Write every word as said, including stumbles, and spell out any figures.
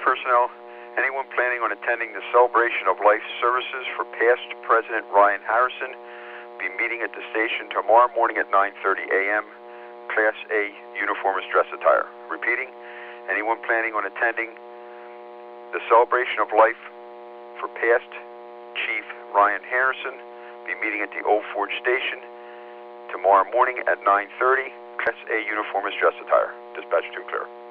personnel, anyone planning on attending the Celebration of Life services for past President Ryan Harrison, be meeting at the station tomorrow morning at nine thirty a m Class A uniformist dress attire. Repeating, anyone planning on attending the Celebration of Life for past Chief Ryan Harrison, be meeting at the Old Forge Station tomorrow morning at nine thirty, Class A uniformist dress attire. Dispatch two clear.